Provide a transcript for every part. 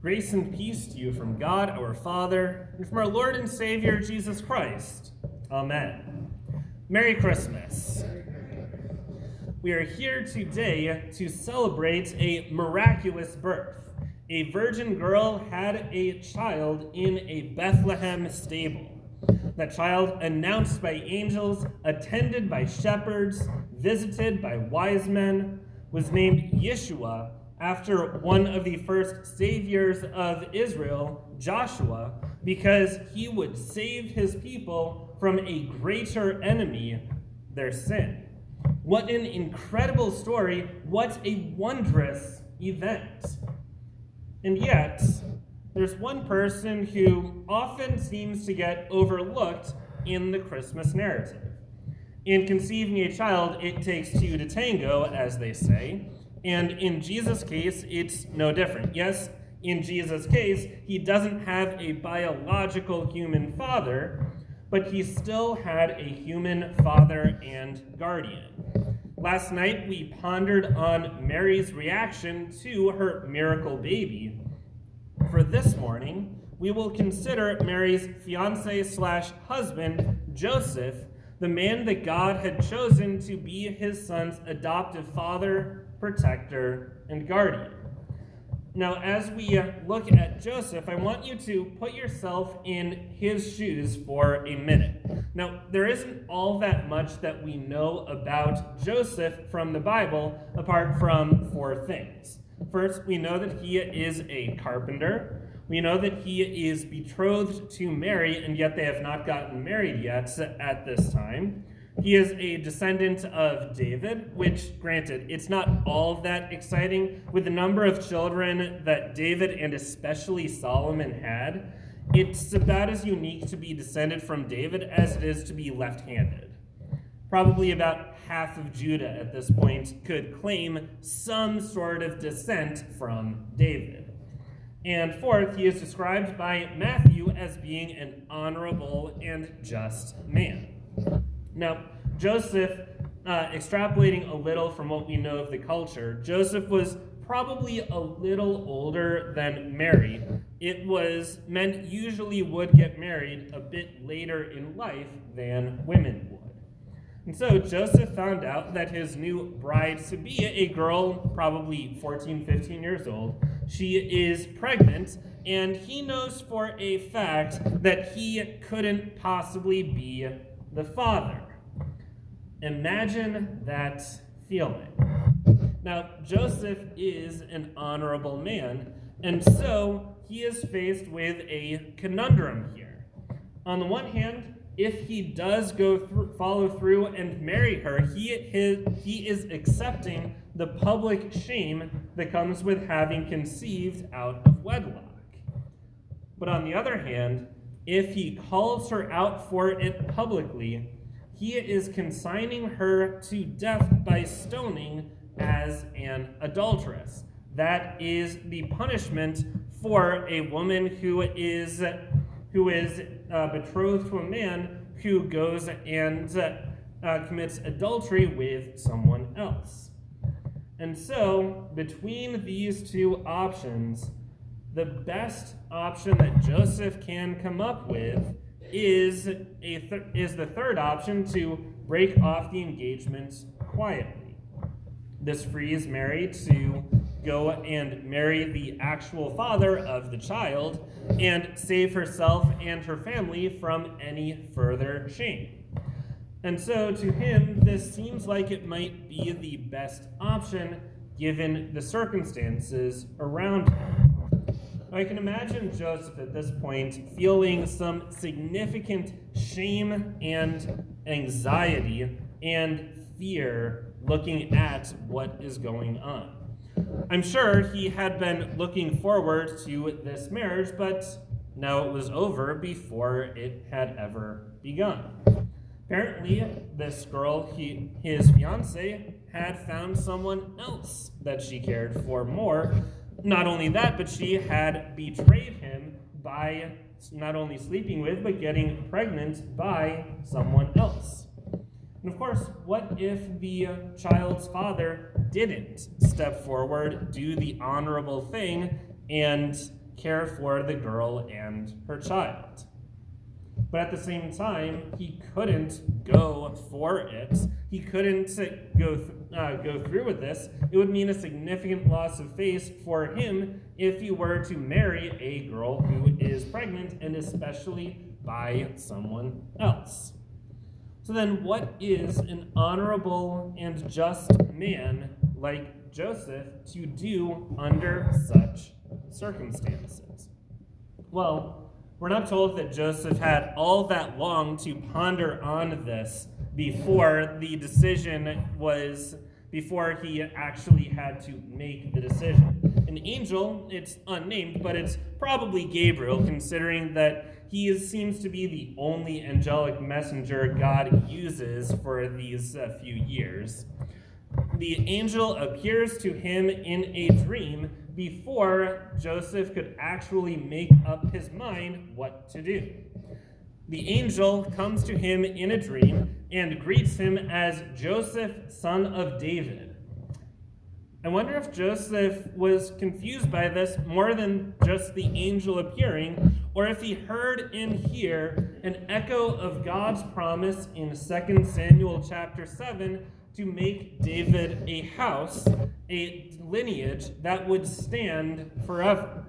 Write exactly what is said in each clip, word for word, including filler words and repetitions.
Grace and peace to you from God our Father and from our Lord and Savior Jesus Christ. Amen. Merry Christmas. We are here today to celebrate a miraculous birth. A virgin girl had a child in a Bethlehem stable. That child, announced by angels, attended by shepherds, visited by wise men, was named Yeshua after one of the first saviors of Israel, Joshua, because he would save his people from a greater enemy, their sin. What an incredible story. What a wondrous event. And yet, there's one person who often seems to get overlooked in the Christmas narrative. In conceiving a child, it takes two to tango, as they say. And in Jesus' case, it's no different. Yes, in Jesus' case, he doesn't have a biological human father, but he still had a human father and guardian. Last night, we pondered on Mary's reaction to her miracle baby. For this morning, we will consider Mary's fiance slash husband, Joseph, the man that God had chosen to be his son's adoptive father, protector, and guardian. Now, as we look at Joseph, I want you to put yourself in his shoes for a minute. Now, there isn't all that much that we know about Joseph from the Bible, apart from four things. First, we know that he is a carpenter. We know that he is betrothed to Mary, and yet they have not gotten married yet at this time. He is a descendant of David, which, granted, it's not all that exciting. With the number of children that David and especially Solomon had, it's about as unique to be descended from David as it is to be left-handed. Probably about half of Judah at this point could claim some sort of descent from David. And fourth, he is described by Matthew as being an honorable and just man. Now, Joseph, uh, extrapolating a little from what we know of the culture, Joseph was probably a little older than Mary. It was, men usually would get married a bit later in life than women would. And so Joseph found out that his new bride-to-be, a girl probably fourteen, fifteen years old, she is pregnant, and he knows for a fact that he couldn't possibly be the father. Imagine that feeling. Now, Joseph is an honorable man, and so he is faced with a conundrum here. On the one hand, if he does go through, follow through and marry her, he, his, he is accepting the public shame that comes with having conceived out of wedlock. But on the other hand, if he calls her out for it publicly, he is consigning her to death by stoning as an adulteress. That is the punishment for a woman who is who is uh, betrothed to a man who goes and uh, commits adultery with someone else. And so, between these two options, the best option that Joseph can come up with is, a th- is the third option, to break off the engagement quietly. This frees Mary to go and marry the actual father of the child and save herself and her family from any further shame. And so to him, this seems like it might be the best option given the circumstances around him. I can imagine Joseph at this point feeling some significant shame and anxiety and fear looking at what is going on. I'm sure he had been looking forward to this marriage, but now it was over before it had ever begun. Apparently, this girl, he, his fiancée, had found someone else that she cared for more. Not only that, but she had betrayed him by not only sleeping with, but getting pregnant by someone else. And of course, what if the child's father didn't step forward, do the honorable thing, and care for the girl and her child. But at the same time, he couldn't go for it. He couldn't go, th- uh, go through with this. It would mean a significant loss of faith for him if he were to marry a girl who is pregnant, and especially by someone else. So then, what is an honorable and just man like Joseph to do under such circumstances? Well, we're not told that Joseph had all that long to ponder on this before the decision was, before he actually had to make the decision. An angel, it's unnamed, but it's probably Gabriel, considering that he is, seems to be the only angelic messenger God uses for these uh, few years. The angel appears to him in a dream before Joseph could actually make up his mind what to do. The angel comes to him in a dream and greets him as Joseph, son of David. I wonder if Joseph was confused by this more than just the angel appearing, or if he heard and hear an echo of God's promise in Second Samuel chapter seven to make David a house, a lineage that would stand forever.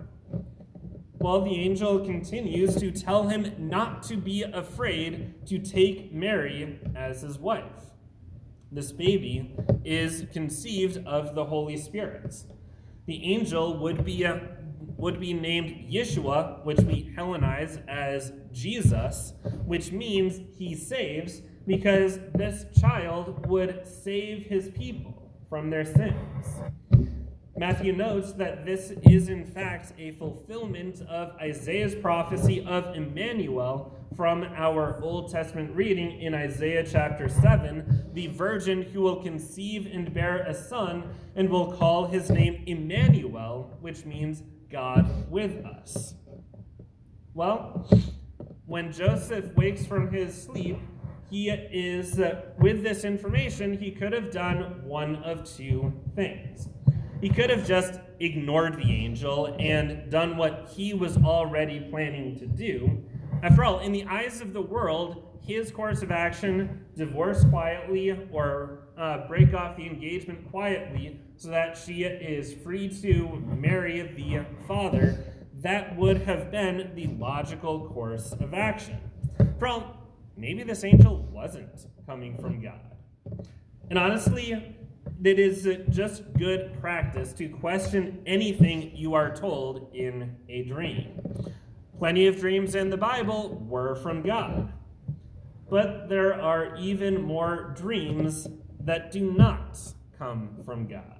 Well, the angel continues to tell him not to be afraid to take Mary as his wife. This baby is conceived of the Holy Spirit. The angel would be a, would be named Yeshua, which we Hellenize as Jesus, which means he saves, because this child would save his people from their sins. Matthew notes that this is in fact a fulfillment of Isaiah's prophecy of Emmanuel from our Old Testament reading in Isaiah chapter seven, the virgin who will conceive and bear a son and will call his name Emmanuel, which means God with us. Well, when Joseph wakes from his sleep, he is, uh, with this information, he could have done one of two things. He could have just ignored the angel and done what he was already planning to do. After all, in the eyes of the world, his course of action, divorce quietly or uh, break off the engagement quietly so that she is free to marry the father, that would have been the logical course of action. After all, maybe this angel wasn't coming from God. And honestly, it is just good practice to question anything you are told in a dream. Plenty of dreams in the Bible were from God. But there are even more dreams that do not come from God.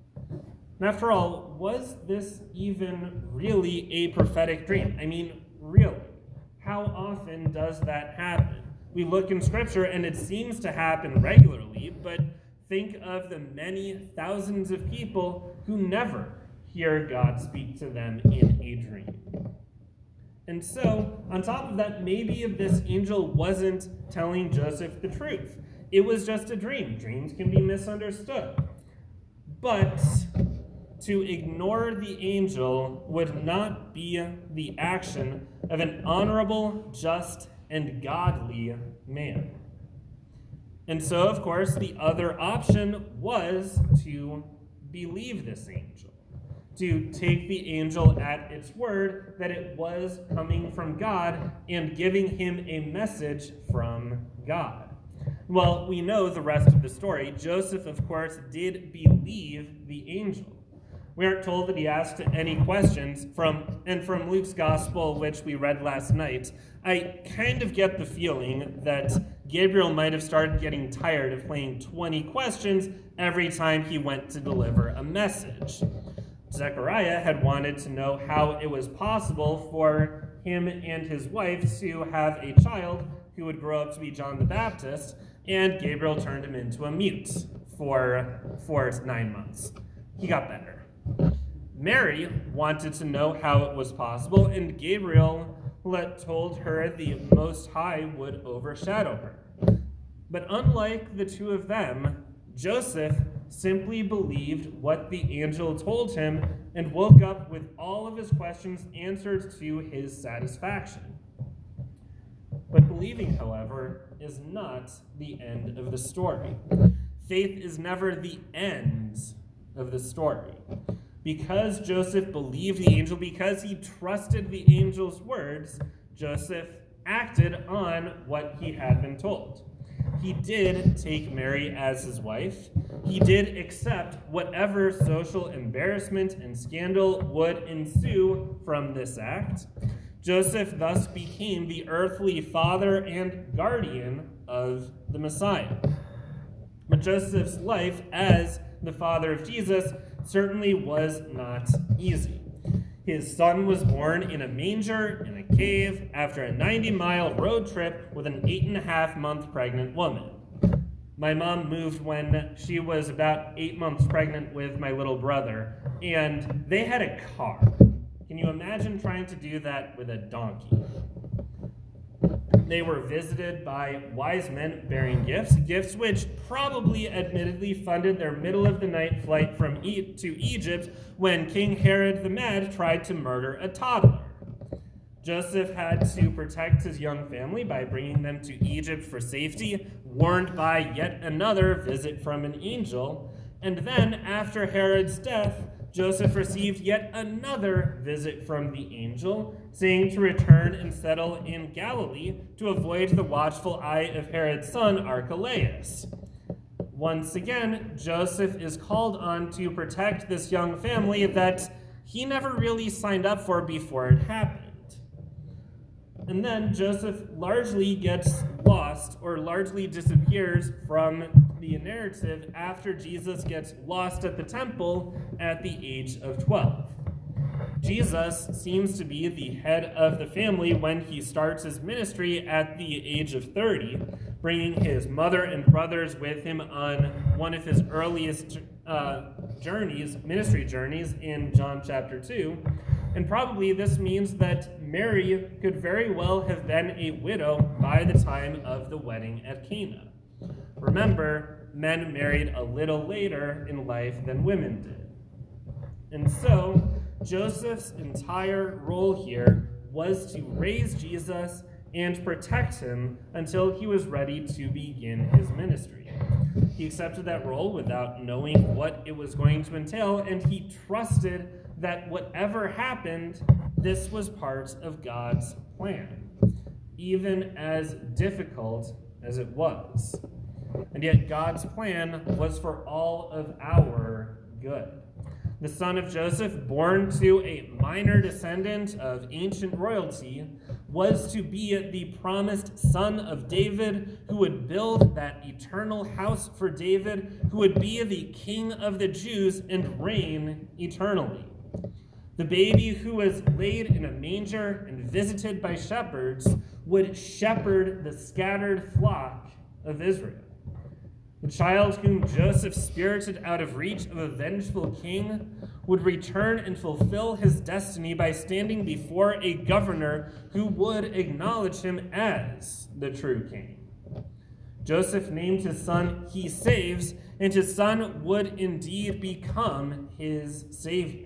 And after all, was this even really a prophetic dream? I mean, really, how often does that happen? We look in Scripture and it seems to happen regularly, but think of the many thousands of people who never hear God speak to them in a dream. And so, on top of that, maybe this angel wasn't telling Joseph the truth. It was just a dream. Dreams can be misunderstood. But to ignore the angel would not be the action of an honorable, just, and godly man. And so, of course, the other option was to believe this angel, to take the angel at its word that it was coming from God and giving him a message from God. Well, we know the rest of the story. Joseph, of course, did believe the angel. We aren't told that he asked any questions from, and from Luke's gospel, which we read last night, I kind of get the feeling that Gabriel might have started getting tired of playing twenty questions every time he went to deliver a message. Zechariah had wanted to know how it was possible for him and his wife to have a child who would grow up to be John the Baptist, and Gabriel turned him into a mute for, for nine months. He got better. Mary wanted to know how it was possible, and Gabriel told her the Most High would overshadow her. But unlike the two of them, Joseph simply believed what the angel told him and woke up with all of his questions answered to his satisfaction. But believing, however, is not the end of the story. Faith is never the end of the story. Because Joseph believed the angel, because he trusted the angel's words, Joseph acted on what he had been told. He did take Mary as his wife. He did accept whatever social embarrassment and scandal would ensue from this act. Joseph thus became the earthly father and guardian of the Messiah. But Joseph's life as the father of Jesus certainly was not easy. His son was born in a manger in a cave after a ninety-mile road trip with an eight and a half month pregnant woman. My mom moved when she was about eight months pregnant with my little brother, and they had a car. Can you imagine trying to do that with a donkey? They were visited by wise men bearing gifts, gifts which probably admittedly funded their middle-of-the-night flight from e- to Egypt when King Herod the Mad tried to murder a toddler. Joseph had to protect his young family by bringing them to Egypt for safety, warned by yet another visit from an angel. And then, after Herod's death, Joseph received yet another visit from the angel, saying to return and settle in Galilee to avoid the watchful eye of Herod's son, Archelaus. Once again, Joseph is called on to protect this young family that he never really signed up for before it happened. And then Joseph largely gets lost or largely disappears from the narrative after Jesus gets lost at the temple at the age of twelve. Jesus seems to be the head of the family when he starts his ministry at the age of thirty, bringing his mother and brothers with him on one of his earliest uh, journeys, ministry journeys in John chapter two. And probably this means that Mary could very well have been a widow by the time of the wedding at Cana. Remember, men married a little later in life than women did. And so, Joseph's entire role here was to raise Jesus and protect him until he was ready to begin his ministry. He accepted that role without knowing what it was going to entail, and he trusted that whatever happened, this was part of God's plan, even as difficult as it was. And yet God's plan was for all of our good. The son of Joseph, born to a minor descendant of ancient royalty, was to be the promised son of David, who would build that eternal house for David, who would be the king of the Jews and reign eternally. The baby who was laid in a manger and visited by shepherds would shepherd the scattered flock of Israel. The child whom Joseph spirited out of reach of a vengeful king would return and fulfill his destiny by standing before a governor who would acknowledge him as the true king. Joseph named his son He Saves, and his son would indeed become his savior.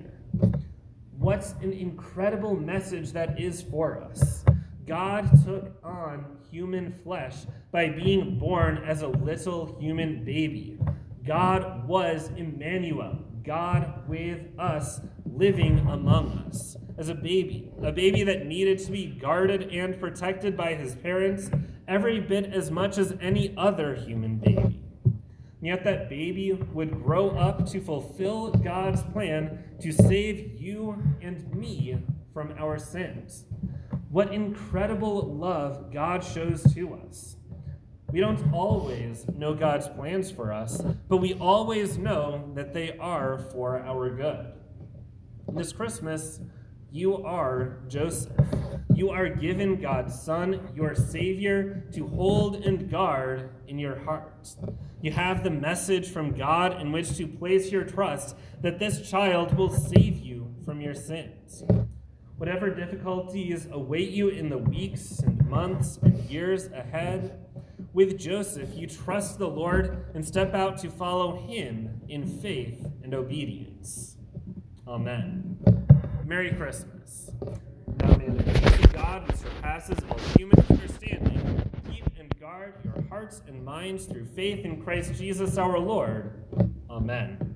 What an incredible message that is for us. God took on human flesh by being born as a little human baby. God was Emmanuel, God with us, living among us as a baby, a baby that needed to be guarded and protected by his parents every bit as much as any other human baby. And yet that baby would grow up to fulfill God's plan to save you and me from our sins. What incredible love God shows to us. We don't always know God's plans for us, but we always know that they are for our good. This Christmas, you are Joseph. You are given God's Son, your Savior, to hold and guard in your heart. You have the message from God in which to place your trust that this child will save you from your sins. Whatever difficulties await you in the weeks and months and years ahead, with Joseph, you trust the Lord and step out to follow him in faith and obedience. Amen. Merry Christmas. Now may the peace of God, which surpasses all human understanding, keep and guard your hearts and minds through faith in Christ Jesus our Lord. Amen.